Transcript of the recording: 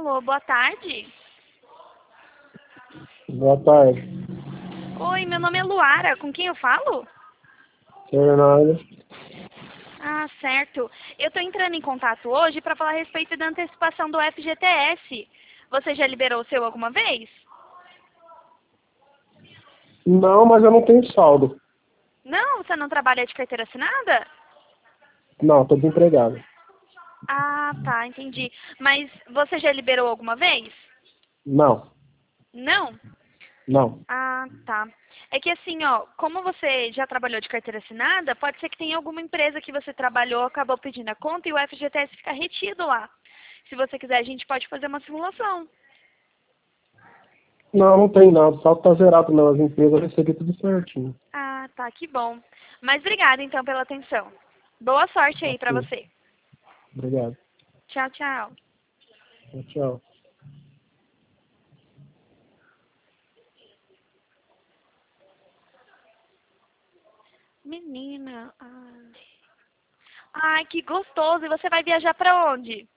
Alô, boa tarde. Boa tarde, Oi, meu nome é Luara. Com quem eu falo? Fernando. Ah, certo. Eu tô entrando em contato hoje para falar a respeito da antecipação do FGTS. Você já liberou o seu alguma vez? Não, mas eu não tenho saldo. Não, você não trabalha de carteira assinada? Não, tô desempregado. Ah, tá, entendi. Mas você já liberou alguma vez? Não, Não? não. Ah, tá. É que assim, ó, como você já trabalhou de carteira assinada, pode ser que tenha alguma empresa que você trabalhou, acabou pedindo a conta e o FGTS fica retido lá. Se você quiser, a gente pode fazer uma simulação. Não, não tem nada. O saldo tá zerado não. As empresas receberam tudo certinho. Ah, tá, que bom. Mas obrigada então pela atenção. Boa sorte aí pra Ok, você. obrigado. Tchau, tchau. Tchau, tchau. Menina, ai. Ai, que gostoso. E você vai viajar pra onde?